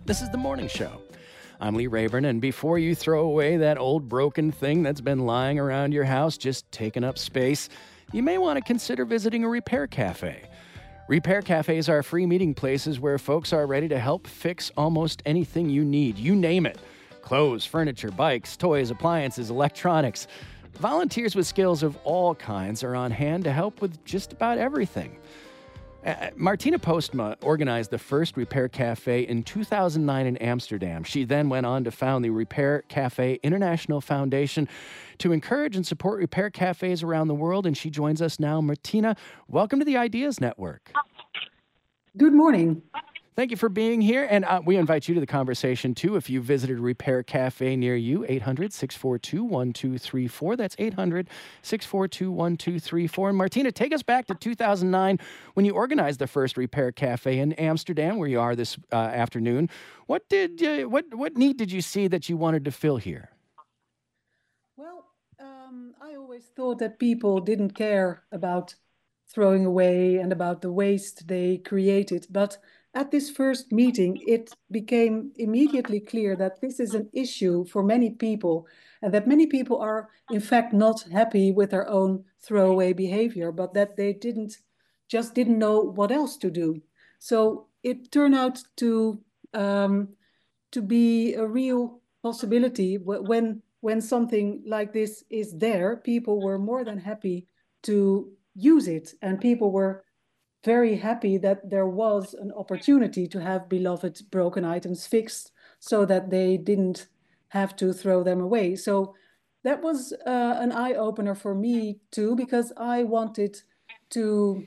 This is The Morning Show. I'm Lee Rayburn, and before you throw away that old broken thing that's been lying around your house just taking up space, you may want to consider visiting a repair cafe. Repair cafes are free meeting places where folks are ready to help fix almost anything you need. You name it. Clothes, furniture, bikes, toys, appliances, electronics. Volunteers with skills of all kinds are on hand to help with just about everything. Martina Postma organized the first Repair Cafe in 2009 in Amsterdam. She then went on to found the Repair Cafe International Foundation to encourage and support repair cafes around the world, and she joins us now. Martina, welcome to the Ideas Network. Good morning. Thank you for being here, and we invite you to the conversation, too. If you visited a repair cafe near you, 800-642-1234. That's 800-642-1234. And Martina, take us back to 2009 when you organized the first repair cafe in Amsterdam, where you are this afternoon. What need did you see that you wanted to fill here? Well, I always thought that people didn't care about throwing away and about the waste they created, but at this first meeting, it became immediately clear that this is an issue for many people, and that many people are, in fact, not happy with their own throwaway behavior, but that they didn't know what else to do. So it turned out to be a real possibility. When something like this is there, people were more than happy to use it, and people were very happy that there was an opportunity to have beloved broken items fixed so that they didn't have to throw them away. So that was an eye-opener for me too, because I wanted to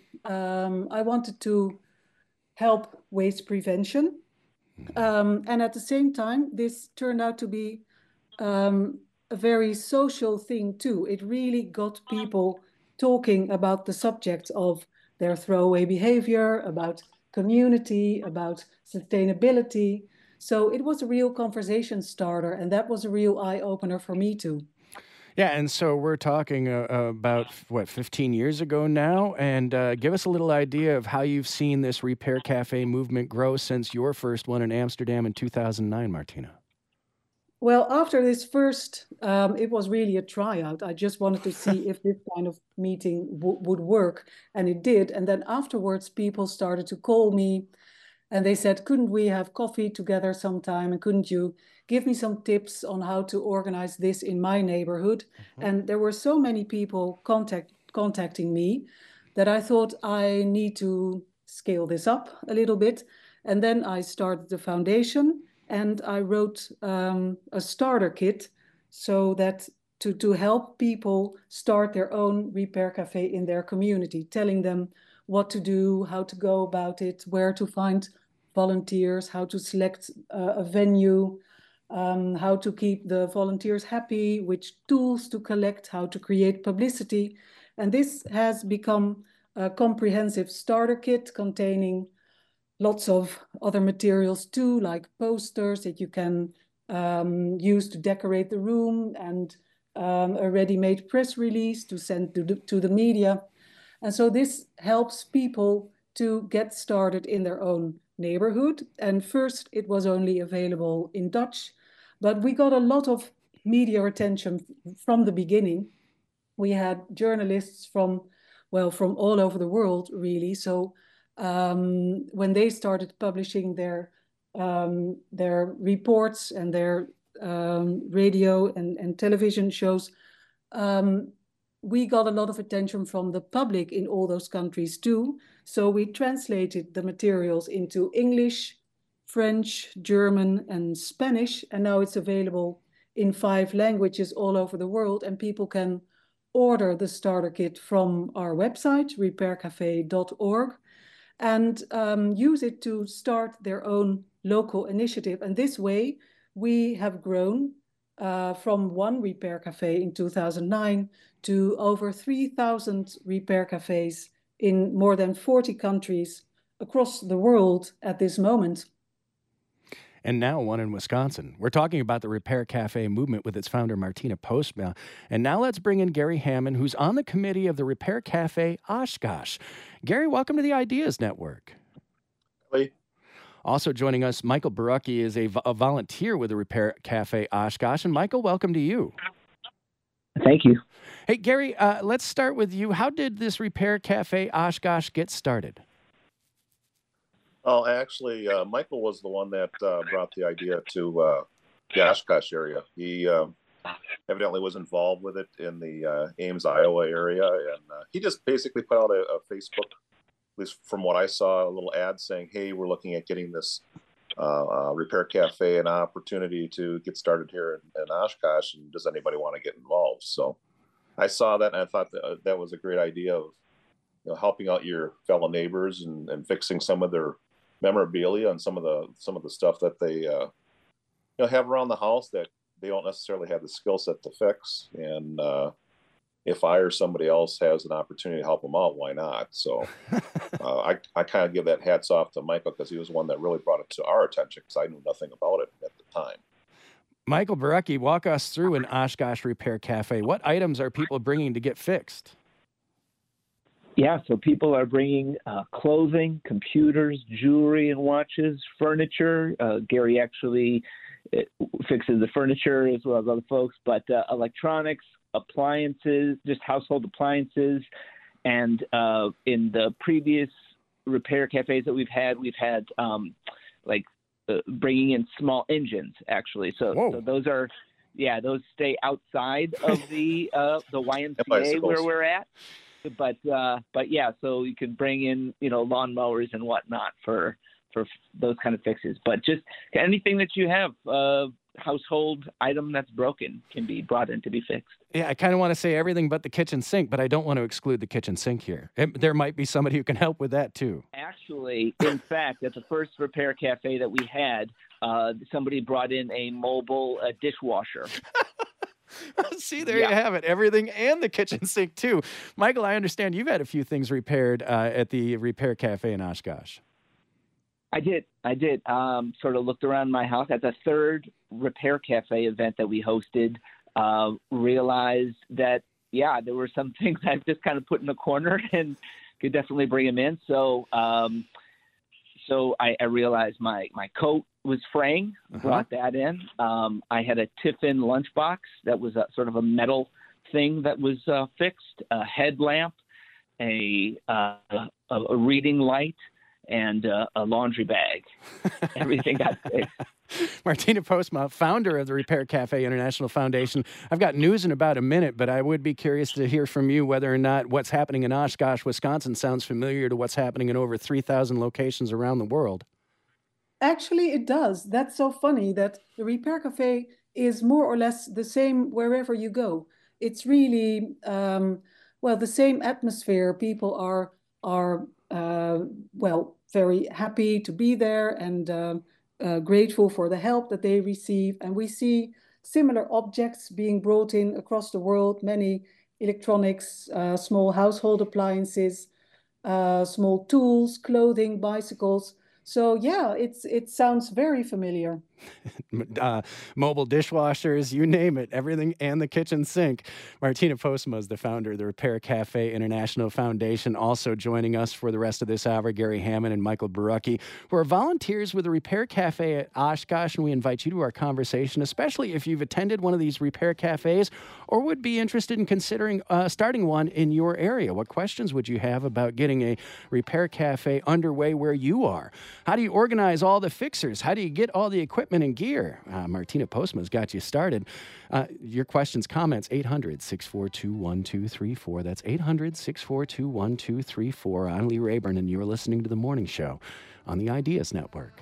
help waste prevention. And at the same time, this turned out to be a very social thing too. It really got people talking about the subject of their throwaway behavior, about community, about sustainability. So it was a real conversation starter, and that was a real eye-opener for me too. Yeah, and so we're talking about, 15 years ago now? And give us a little idea of how you've seen this Repair Cafe movement grow since your first one in Amsterdam in 2009, Martina. Well, after this first, it was really a tryout. I just wanted to see if this kind of meeting would work, and it did. And then afterwards, people started to call me, and they said, couldn't we have coffee together sometime? And couldn't you give me some tips on how to organize this in my neighborhood? Mm-hmm. And there were so many people contacting me that I thought I need to scale this up a little bit. And then I started the foundation, and I wrote a starter kit so that to help people start their own repair cafe in their community, telling them what to do, how to go about it, where to find volunteers, how to select a venue, how to keep the volunteers happy, which tools to collect, how to create publicity. And this has become a comprehensive starter kit containing lots of other materials too, like posters that you can use to decorate the room, and a ready-made press release to send to the media. And so this helps people to get started in their own neighborhood. And first it was only available in Dutch, but we got a lot of media attention from the beginning. We had journalists from all over the world, really. So when they started publishing their reports and their radio and television shows, we got a lot of attention from the public in all those countries too. So we translated the materials into English, French, German, and Spanish, and now it's available in 5 languages all over the world, and people can order the starter kit from our website, repaircafe.org, and use it to start their own local initiative. And this way, we have grown from 1 repair cafe in 2009 to over 3,000 repair cafes in more than 40 countries across the world at this moment. And now one in Wisconsin. We're talking about the Repair Cafe movement with its founder, Martina Postma. And now let's bring in Gary Hammond, who's on the committee of the Repair Cafe Oshkosh. Gary, welcome to the Ideas Network. Hey. Also joining us, Michael Barucki is a volunteer with the Repair Cafe Oshkosh. And Michael, welcome to you. Thank you. Hey, Gary, let's start with you. How did this Repair Cafe Oshkosh get started? Oh, actually, Michael was the one that brought the idea to the Oshkosh area. He evidently was involved with it in the Ames, Iowa area, and he just basically put out a Facebook, at least from what I saw, a little ad saying, "Hey, we're looking at getting this Repair Cafe an opportunity to get started here in Oshkosh, and does anybody want to get involved?" So I saw that, and I thought that was a great idea of helping out your fellow neighbors and fixing some of their memorabilia and some of the stuff that they have around the house that they don't necessarily have the skill set to fix. And if I or somebody else has an opportunity to help them out, why not? So I kind of give that hats off to Michael, because he was one that really brought it to our attention, because I knew nothing about it at the time. Michael Barucki, walk us through an Oshkosh Repair Cafe. What items are people bringing to get fixed? Yeah, so people are bringing clothing, computers, jewelry and watches, furniture. Gary actually fixes the furniture as well as other folks, but electronics, appliances, just household appliances. And in the previous repair cafes that we've had bringing in small engines, actually. So those are, those stay outside of the YMCA where we're at. But yeah, so you can bring in, lawnmowers and whatnot for those kind of fixes. But just anything that you have, household item that's broken, can be brought in to be fixed. Yeah, I kind of want to say everything but the kitchen sink, but I don't want to exclude the kitchen sink here. There might be somebody who can help with that too. Actually, in fact, at the first repair cafe that we had, somebody brought in a mobile dishwasher. See, there you have it. Everything and the kitchen sink too. Michael, I understand you've had a few things repaired at the Repair Cafe in Oshkosh. I did. Sort of looked around my house at the third Repair Cafe event that we hosted. Realized that, there were some things I just kind of put in a corner and could definitely bring them in. So I realized my coat was fraying, brought that in. I had a Tiffin lunchbox that was sort of a metal thing that was fixed, a headlamp, a reading light, and a laundry bag. Everything got fixed. Martina Postma, founder of the Repair Cafe International Foundation. I've got news in about a minute, but I would be curious to hear from you whether or not what's happening in Oshkosh, Wisconsin sounds familiar to what's happening in over 3,000 locations around the world. Actually, it does. That's so funny that the Repair Cafe is more or less the same wherever you go. It's really, the same atmosphere. People are very happy to be there and grateful for the help that they receive. And we see similar objects being brought in across the world, many electronics, small household appliances, small tools, clothing, bicycles. So yeah, it sounds very familiar. Mobile dishwashers, you name it, everything, and the kitchen sink. Martina Postma is the founder of the Repair Cafe International Foundation. Also joining us for the rest of this hour, Gary Hammond and Michael Barucki, who are volunteers with the Repair Cafe at Oshkosh, and we invite you to our conversation, especially if you've attended one of these repair cafes or would be interested in considering starting one in your area. What questions would you have about getting a repair cafe underway where you are? How do you organize all the fixers? How do you get all the equipment and gear? Martina Postma's got you started. Your questions, comments, 800-642-1234. That's 800-642-1234. I'm Lee Rayburn, and you're listening to The Morning Show on the Ideas Network.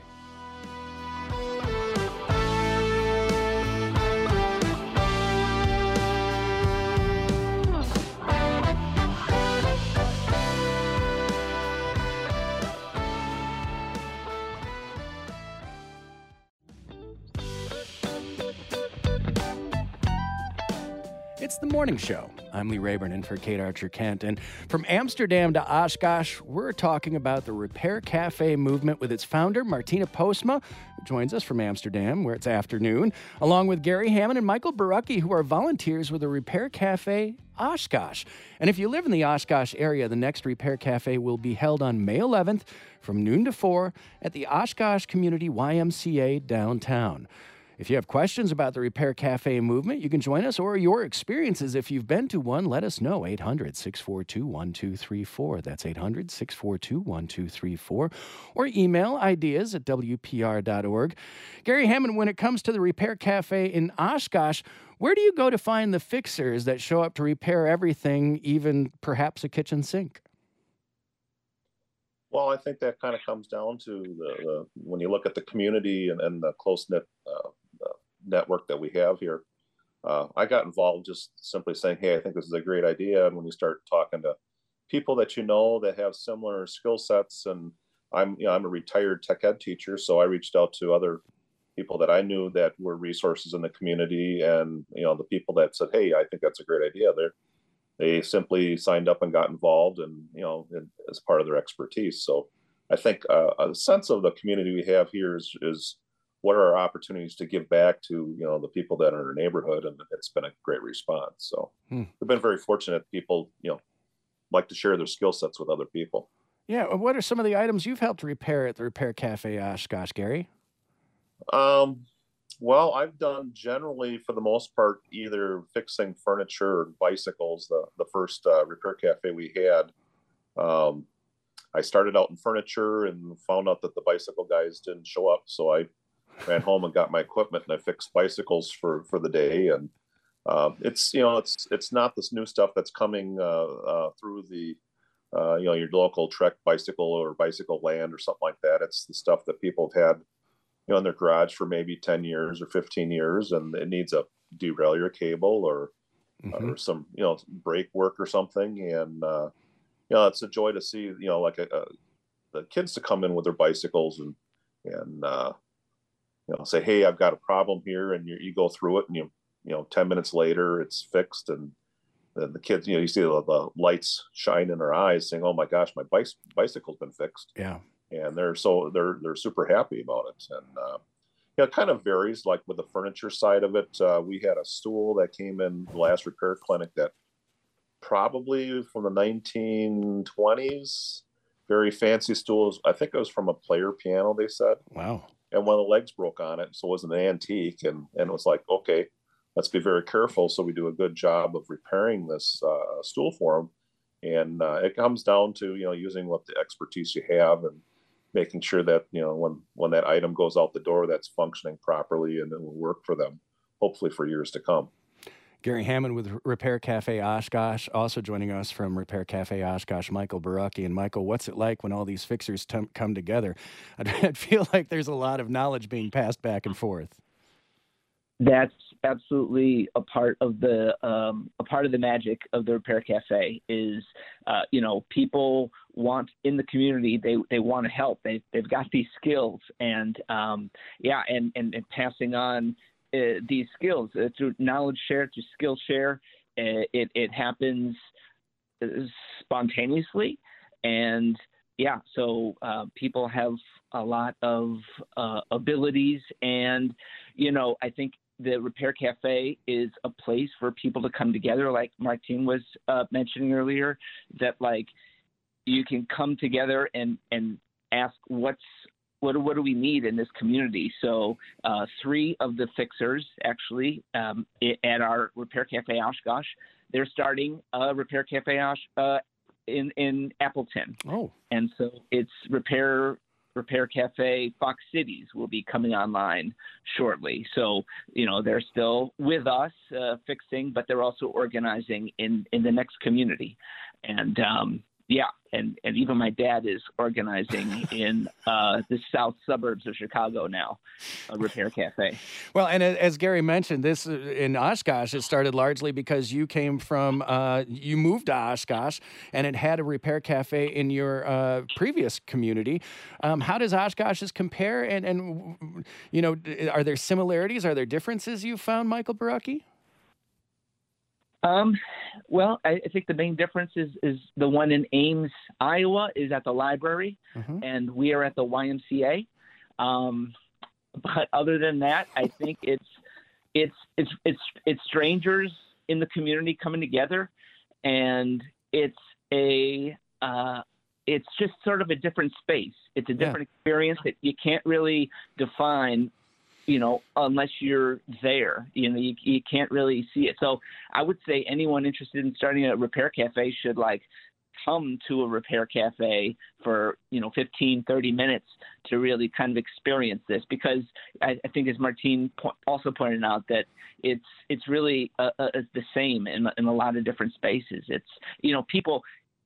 It's The Morning Show. I'm Lee Rayburn in for Kate Archer-Kent. And from Amsterdam to Oshkosh, we're talking about the Repair Cafe movement with its founder, Martina Postma, who joins us from Amsterdam, where it's afternoon, along with Gary Hammond and Michael Barucki, who are volunteers with the Repair Cafe Oshkosh. And if you live in the Oshkosh area, the next Repair Cafe will be held on May 11th from noon to 4 at the Oshkosh Community YMCA downtown. If you have questions about the Repair Cafe movement, you can join us, or your experiences if you've been to one. Let us know. 800-642-1234. That's 800-642-1234. Or email ideas@wpr.org. Gary Hammond, when it comes to the Repair Cafe in Oshkosh, where do you go to find the fixers that show up to repair everything, even perhaps a kitchen sink? Well, I think that kind of comes down to the when you look at the community and the close-knit network that we have here. I got involved just simply saying, hey, I think this is a great idea. And when you start talking to people that you know that have similar skill sets, and I'm a retired tech ed teacher, so I reached out to other people that I knew that were resources in the community, and the people that said, hey, I think that's a great idea. They simply signed up and got involved, and as part of their expertise. So I think a sense of the community we have here is what are our opportunities to give back to the people that are in our neighborhood, and it's been a great response. So we've been very fortunate. People like to share their skill sets with other people. Yeah, what are some of the items you've helped repair at the Repair Cafe Oshkosh, Gary? Well, I've done generally, for the most part, either fixing furniture or bicycles. The first Repair Cafe we had, I started out in furniture and found out that the bicycle guys didn't show up, so I ran home and got my equipment and I fixed bicycles for the day. And it's not this new stuff that's coming through the your local Trek bicycle or Bicycle Land or something like that. It's the stuff that people have had in their garage for maybe 10 years or 15 years, and it needs a derailleur cable or some brake work or something. And it's a joy to see the kids to come in with their bicycles and say, hey, I've got a problem here, and you go through it, and 10 minutes later it's fixed, and the kids, you see the lights shine in their eyes, saying, oh my gosh, my bicycle's been fixed. Yeah. And they're super happy about it. And it kind of varies. Like with the furniture side of it, we had a stool that came in the last repair clinic that probably from the 1920s, very fancy stools. I think it was from a player piano, they said. Wow. And one of the legs broke on it, so it was an antique, and it was like, okay, let's be very careful so we do a good job of repairing this stool for them. And it comes down to using what the expertise you have and making sure that when that item goes out the door, that's functioning properly and it will work for them, hopefully for years to come. Gary Hammond with Repair Cafe Oshkosh. Also joining us from Repair Cafe Oshkosh, Michael Borucki. And Michael, what's it like when all these fixers come together? I feel like there's a lot of knowledge being passed back and forth. That's absolutely a part of the magic of the Repair Cafe is, people want in the community, they want to help. They've got these skills, and passing on these skills through knowledge share, through skill share. It happens spontaneously, and so people have a lot of abilities, and I think the Repair Cafe is a place for people to come together, like Martine was mentioning earlier, that you can come together and ask what do we need in this community. So 3 of the fixers actually at our Repair Cafe Oshkosh, they're starting a Repair Cafe in Appleton. Oh, and so it's Repair Cafe Fox Cities will be coming online shortly. So, they're still with us fixing, but they're also organizing in the next community. And and even my dad is organizing in the south suburbs of Chicago now, a Repair Cafe. Well, and as Gary mentioned, this in Oshkosh, it started largely because you came from, you moved to Oshkosh, and it had a Repair Cafe in your previous community. How does Oshkosh's compare? And are there similarities? Are there differences you found, Michael Borucki? Well, I think the main difference is the one in Ames, Iowa, is at the library, and we are at the YMCA. But other than that, I think it's strangers in the community coming together. and it's just sort of a different space. It's a different experience that you can't really define, unless you're there. You can't really see it. So I would say anyone interested in starting a repair cafe should come to a repair cafe for 15, 30 minutes to really kind of experience this, because I think, as Martine also pointed out, that it's really the same in a lot of different spaces. It's people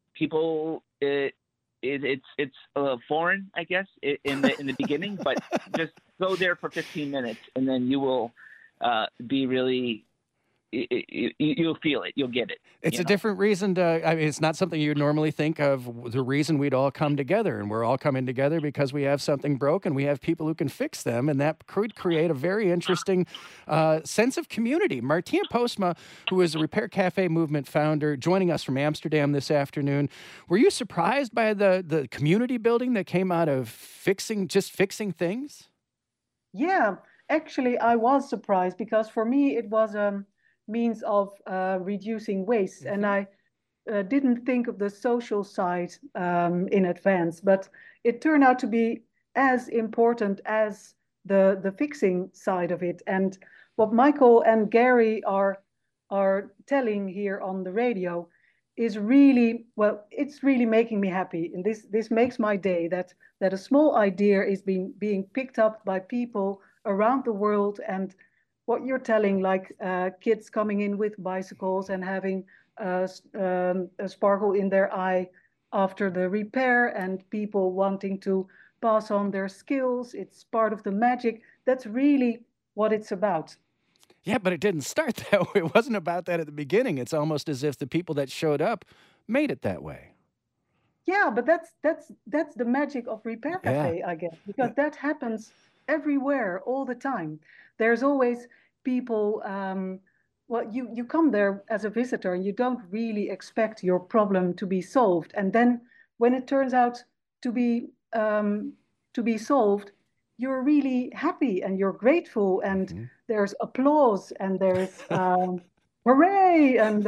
it's foreign, I guess, in the beginning, but just go there for 15 minutes and then you will be really. You'll feel it. You'll get it. It's a different reason it's not something you'd normally think of, the reason we'd all come together. And we're all coming together because we have something broken. We have people who can fix them. And that could create a very interesting sense of community. Martina Postma, who is a Repair Cafe Movement founder, joining us from Amsterdam this afternoon. Were you surprised by the community building that came out of fixing things? Yeah, actually, I was surprised, because for me, it was means of reducing waste. And I didn't think of the social side in advance, but it turned out to be as important as the fixing side of it. And what Michael and Gary are telling here on the radio is really, well, it's really making me happy. And this makes my day, that a small idea is being picked up by people around the world. And what you're telling, kids coming in with bicycles and having a sparkle in their eye after the repair, and people wanting to pass on their skills. It's part of the magic. That's really what it's about. Yeah, but it didn't start that way. It wasn't about that at the beginning. It's almost as if the people that showed up made it that way. Yeah, but that's the magic of Repair Cafe, I guess, because that happens everywhere all the time. There's always people, you come there as a visitor and you don't really expect your problem to be solved. And then when it turns out to be solved, you're really happy and you're grateful, and there's applause and there's hooray. And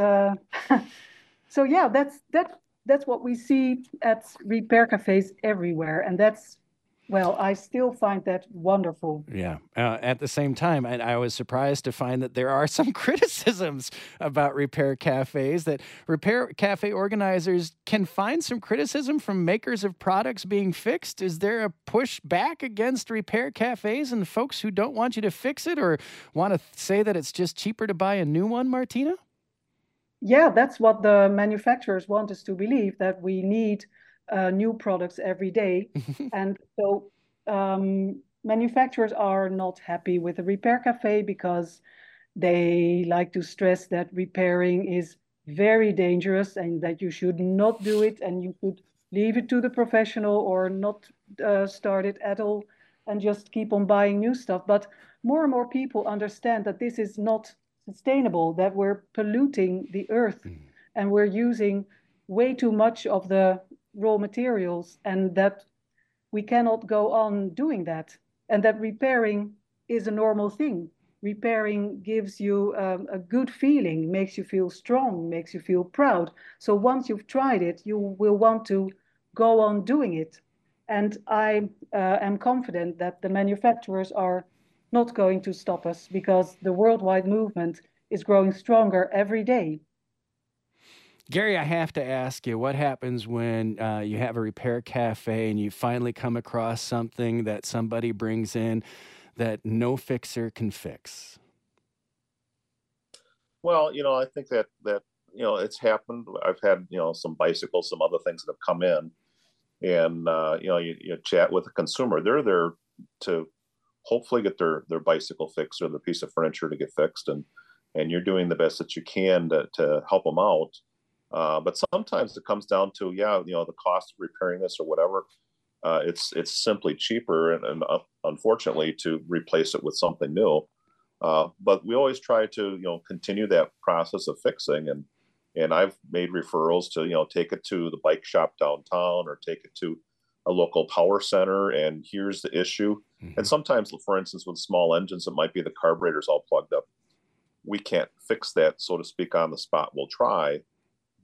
so, yeah, that's what we see at repair cafes everywhere. And I still find that wonderful. Yeah. At the same time, I was surprised to find that there are some criticisms about repair cafes, that repair cafe organizers can find some criticism from makers of products being fixed. Is there a push back against repair cafes and folks who don't want you to fix it, or want to say that it's just cheaper to buy a new one, Martina? Yeah, that's what the manufacturers want us to believe, that we need new products every day. And so manufacturers are not happy with the repair cafe, because they like to stress that repairing is very dangerous and that you should not do it, and you should leave it to the professional or not start it at all and just keep on buying new stuff. But more and more people understand that this is not sustainable, that we're polluting the earth and we're using way too much of the raw materials, and that we cannot go on doing that, and that repairing is a normal thing. Repairing gives you a good feeling, makes you feel strong, makes you feel proud. So once you've tried it, you will want to go on doing it. And I am confident that the manufacturers are not going to stop us, because the worldwide movement is growing stronger every day. Gary, I have to ask you, what happens when you have a repair cafe and you finally come across something that somebody brings in that no fixer can fix? Well, I think that it's happened. I've had, some bicycles, some other things that have come in, and you chat with the consumer. They're there to hopefully get their bicycle fixed or the piece of furniture to get fixed, and you're doing the best that you can to help them out. But sometimes it comes down to, the cost of repairing this or whatever. It's simply cheaper, and unfortunately, to replace it with something new. But we always try to, continue that process of fixing. And I've made referrals to, take it to the bike shop downtown, or take it to a local power center, and here's the issue. And sometimes, for instance, with small engines, it might be the carburetor's all plugged up. We can't fix that, so to speak, on the spot. We'll try.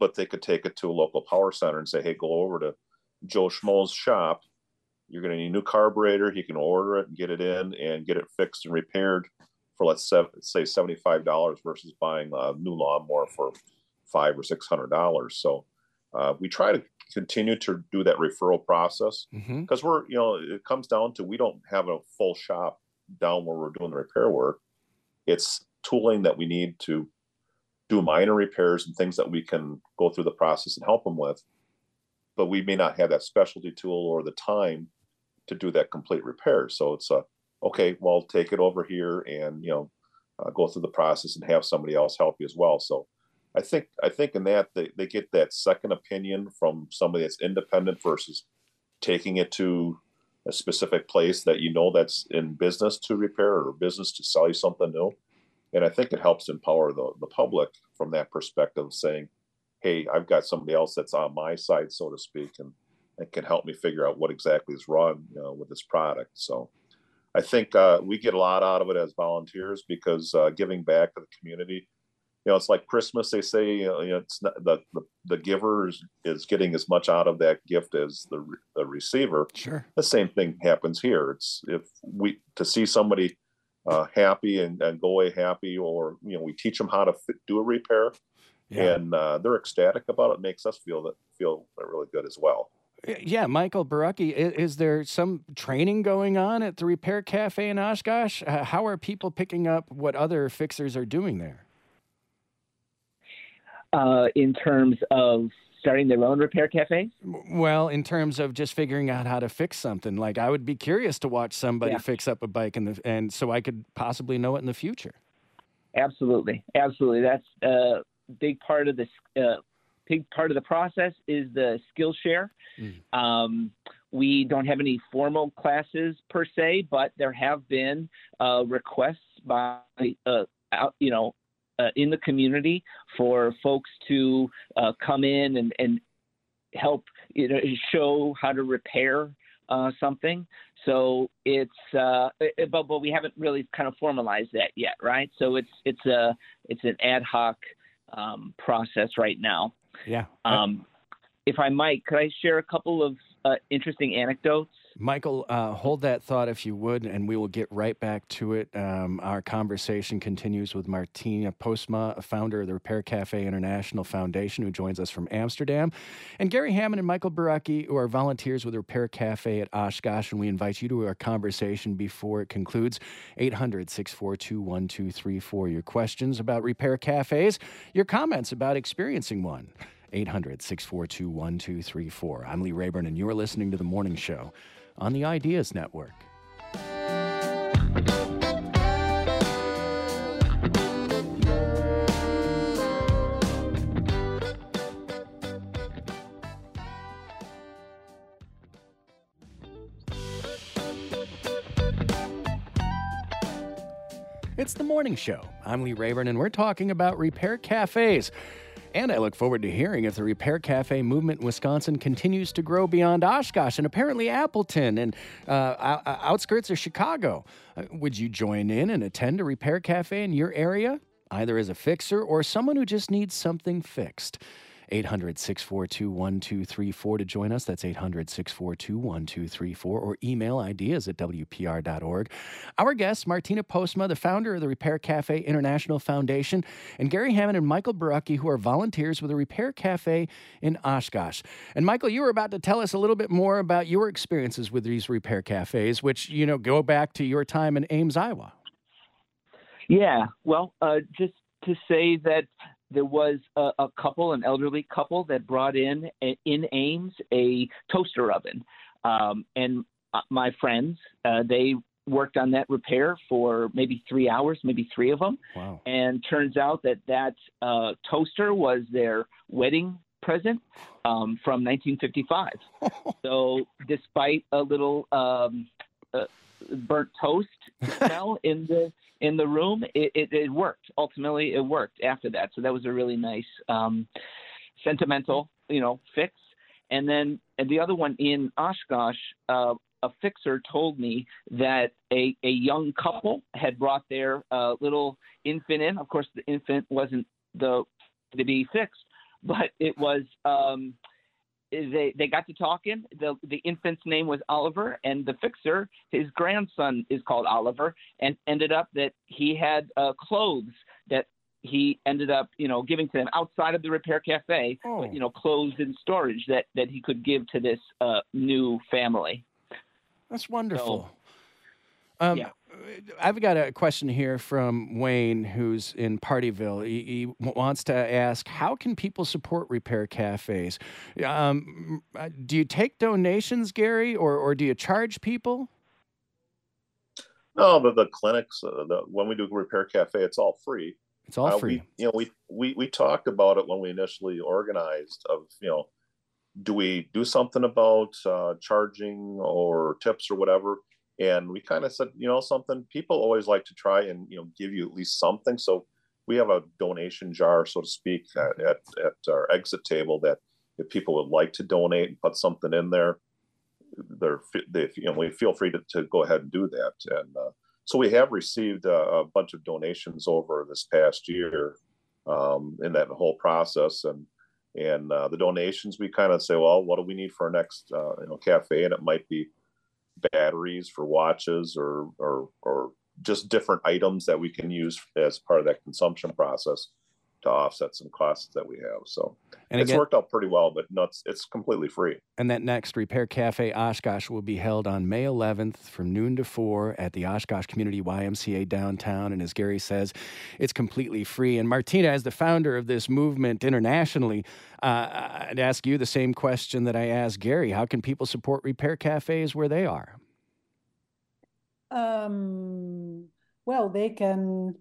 but they could take it to a local power center and say, hey, go over to Joe Schmo's shop. You're going to need a new carburetor. He can order it and get it in and get it fixed and repaired for, let's say $75 versus buying a new lawnmower for $500 or $600. So we try to continue to do that referral process because it comes down to, we don't have a full shop down where we're doing the repair work. It's tooling that we need to do minor repairs and things that we can go through the process and help them with, but we may not have that specialty tool or the time to do that complete repair. So it's okay, well, take it over here and go through the process and have somebody else help you as well. So I think in that they get that second opinion from somebody that's independent versus taking it to a specific place that that's in business to repair or business to sell you something new. And I think it helps empower the public from that perspective, saying, hey, I've got somebody else that's on my side, so to speak, and can help me figure out what exactly is wrong with this product. So I think we get a lot out of it as volunteers because giving back to the community, it's like Christmas. They say, it's not, the giver is getting as much out of that gift as the receiver. Sure. The same thing happens here. It's to see somebody happy and go away happy, or we teach them how to do a repair, and they're ecstatic about it. Makes us feel really good as well. Yeah, Michael Borucki, is there some training going on at the Repair Cafe in Oshkosh? How are people picking up what other fixers are doing there? In terms of starting their own repair cafe? Well, in terms of just figuring out how to fix something. Like, I would be curious to watch somebody fix up a bike and so I could possibly know it in the future. Absolutely. That's a big part of this. Big part of the process is the Skillshare. We don't have any formal classes per se, but there have been requests by in the community for folks to come in and help show how to repair something. So it's but we haven't really kind of formalized that yet, right? So it's an ad hoc process right now. Yeah. If I might, could I share a couple of interesting anecdotes? Michael, hold that thought if you would, and we will get right back to it. Our conversation continues with Martina Postma, founder of the Repair Cafe International Foundation, who joins us from Amsterdam, and Gary Hammond and Michael Borucki, who are volunteers with the Repair Cafe at Oshkosh, and we invite you to our conversation before it concludes. 800-642-1234. Your questions about repair cafes, your comments about experiencing one. 800-642-1234. I'm Lee Rayburn, and you're listening to The Morning Show on the Ideas Network. It's The Morning Show. I'm Lee Rayburn, and we're talking about repair cafes. And I look forward to hearing if the Repair Cafe movement in Wisconsin continues to grow beyond Oshkosh and apparently Appleton and outskirts of Chicago. Would you join in and attend a Repair Cafe in your area, either as a fixer or someone who just needs something fixed? 800-642-1234 to join us. That's 800-642-1234, or email ideas@wpr.org. Our guests, Martina Postma, the founder of the Repair Cafe International Foundation, and Gary Hammond and Michael Borucki, who are volunteers with the Repair Cafe in Oshkosh. And Michael, you were about to tell us a little bit more about your experiences with these repair cafes, which, go back to your time in Ames, Iowa. Yeah, well, just to say that there was a couple, an elderly couple, that brought in Ames a toaster oven. And my friends, they worked on that repair for maybe 3 hours, maybe three of them. Wow. And turns out that toaster was their wedding present from 1955. So despite a little burnt toast smell in the room, it worked. Ultimately, it worked after that. So that was a really nice sentimental, fix. And then the other one in Oshkosh, a fixer told me that a young couple had brought their little infant in. Of course, the infant wasn't to be fixed, but it was they got to talking. The infant's name was Oliver, and the fixer, his grandson, is called Oliver, and ended up that he had clothes that he ended up, giving to them outside of the repair cafe, but, clothes in storage that he could give to this new family. That's wonderful. So, yeah. I've got a question here from Wayne, who's in Partyville. He wants to ask, how can people support repair cafes? Do you take donations, Gary, or do you charge people? No, the clinics, when we do Repair Cafe, it's all free. It's all free. We talked about it when we initially organized of, do we do something about charging or tips or whatever? And we kind of said, something, people always like to try and, give you at least something. So we have a donation jar, so to speak, at our exit table, that if people would like to donate and put something in there, we feel free to go ahead and do that. And so we have received a bunch of donations over this past year in that whole process. And the donations, we kind of say, well, what do we need for our next cafe? And it might be batteries for watches or just different items that we can use as part of that consumption process to offset some costs that we have. So it's worked out pretty well, but it's completely free. And that next Repair Cafe Oshkosh will be held on May 11th from noon to 4 at the Oshkosh Community YMCA downtown. And as Gary says, it's completely free. And Martina, as the founder of this movement internationally, I'd ask you the same question that I asked Gary. How can people support repair cafes where they are? Well, they can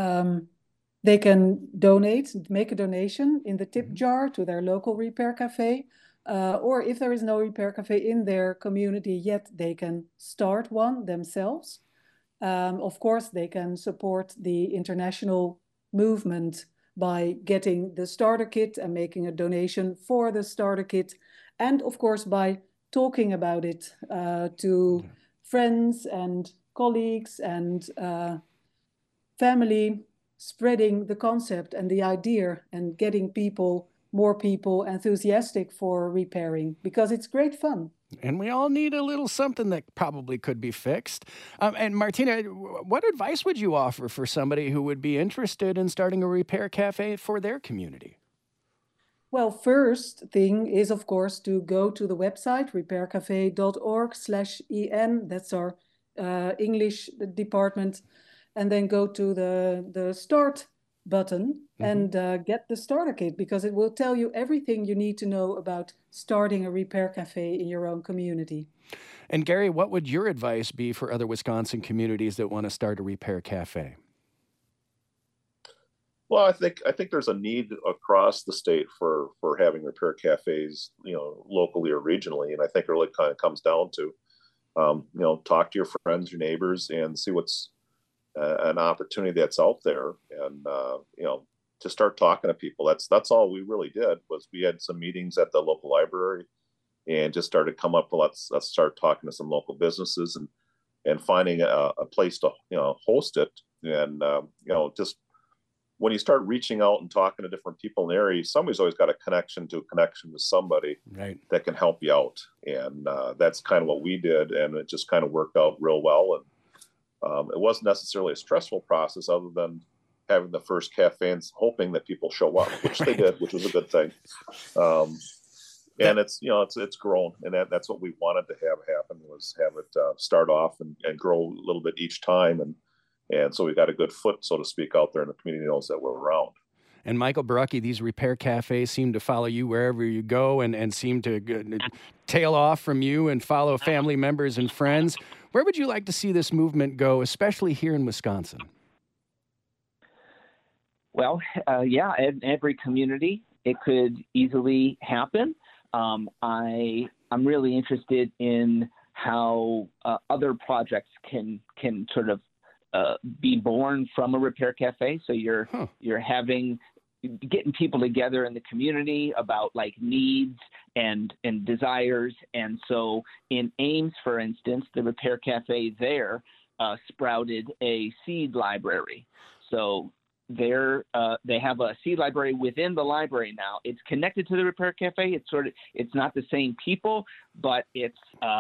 donate, make a donation in the tip jar to their local repair cafe. Or if there is no repair cafe in their community yet, they can start one themselves. Of course, they can support the international movement by getting the starter kit and making a donation for the starter kit. And of course, by talking about it to friends and colleagues and family, spreading the concept and the idea and getting more people enthusiastic for repairing, because it's great fun. And we all need a little something that probably could be fixed. And Martina, what advice would you offer for somebody who would be interested in starting a repair cafe for their community? Well, first thing is, of course, to go to the website, repaircafe.org/en. That's our English department. And then go to the start button and get the starter kit, because it will tell you everything you need to know about starting a repair cafe in your own community. And Gary, what would your advice be for other Wisconsin communities that want to start a repair cafe? Well, I think there's a need across the state for having repair cafes, locally or regionally. And I think it really kind of comes down to, talk to your friends, your neighbors, and see what's an opportunity that's out there, and to start talking to people. That's all we really did. Was we had some meetings at the local library and just started come up with let's start talking to some local businesses and finding a place to host it. And just when you start reaching out and talking to different people in the area, somebody's always got a connection to somebody that can help you out. And that's kind of what we did, and it just kind of worked out real well. And it wasn't necessarily a stressful process, other than having the first cafe and hoping that people show up, which they did, which was a good thing. And it's grown, and that's what we wanted to have happen, was have it start off and grow a little bit each time. And so we got a good foot, so to speak, out there, and the community knows that we're around. And Michael Barucki, these repair cafes seem to follow you wherever you go and seem to tail off from you and follow family members and friends. Where would you like to see this movement go, especially here in Wisconsin? Well, in every community, it could easily happen. I'm really interested in how other projects can sort of be born from a repair cafe. So you're getting people together in the community about like needs and desires. And so in Ames, for instance, the repair cafe there sprouted a seed library. So they have a seed library within the library now. It's connected to the Repair Cafe. It's not the same people, but it's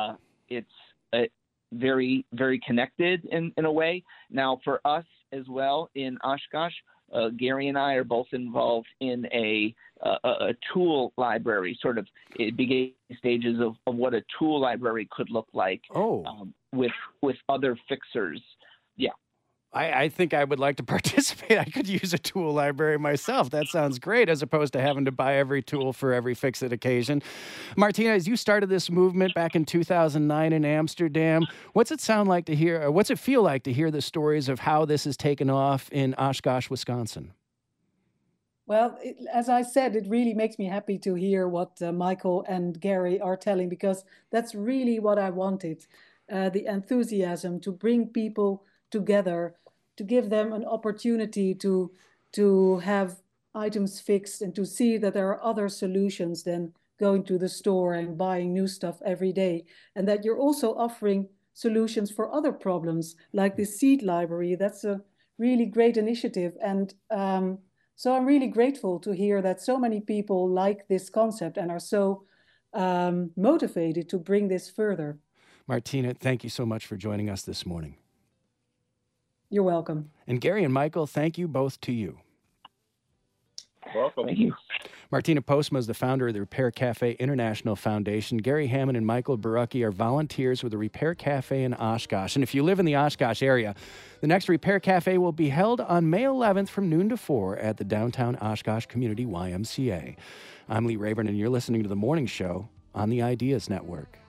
very, very connected in a way. Now, for us as well in Oshkosh, Gary and I are both involved in a tool library, sort of beginning stages of what a tool library could look like. With other fixers. Yeah. I think I would like to participate. I could use a tool library myself. That sounds great, as opposed to having to buy every tool for every fix-it occasion. Martina, as you started this movement back in 2009 in Amsterdam, what's it sound like to hear, or what's it feel like to hear the stories of how this has taken off in Oshkosh, Wisconsin? Well, as I said, it really makes me happy to hear what Michael and Gary are telling, because that's really what I wanted. The enthusiasm to bring people together, to give them an opportunity to have items fixed and to see that there are other solutions than going to the store and buying new stuff every day. And that you're also offering solutions for other problems, like the seed library. That's a really great initiative. And so I'm really grateful to hear that so many people like this concept and are so motivated to bring this further. Martina, thank you so much for joining us this morning. You're welcome. And Gary and Michael, thank you both to you. Welcome. Thank you. Martina Postma is the founder of the Repair Cafe International Foundation. Gary Hammond and Michael Barucki are volunteers with the Repair Cafe in Oshkosh. And if you live in the Oshkosh area, the next Repair Cafe will be held on May 11th from noon to 4 at the downtown Oshkosh Community YMCA. I'm Lee Rayburn, and you're listening to The Morning Show on the Ideas Network.